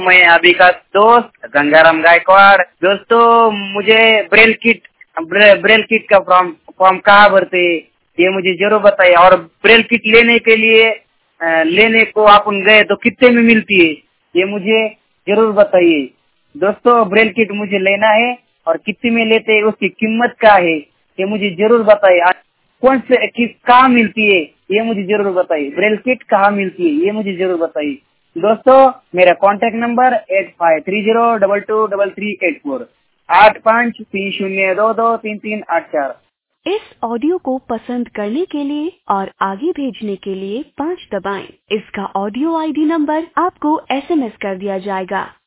मैं अभी का दोस्त गंगाराम गायकवाड़। दोस्तों, मुझे ब्रेल किट का फॉर्म कहाँ भरते, ये मुझे जरूर बताइए। और ब्रेल किट लेने के लिए लेने को अपन गए तो कितने में मिलती है, ये मुझे जरूर बताइए। दोस्तों, ब्रेल किट मुझे लेना है और कितने में लेते हैं, उसकी कीमत क्या है, ये मुझे जरूर बताइए। कौन से कहाँ मिलती है, ये मुझे जरूर बताइए। ब्रेल किट कहाँ मिलती है, ये मुझे जरूर बताइए। दोस्तों, मेरा कॉन्टैक्ट नंबर 8530223384 8530223384। इस ऑडियो को पसंद करने के लिए और आगे भेजने के लिए 5 दबाएं। इसका ऑडियो आईडी नंबर आपको SMS कर दिया जाएगा।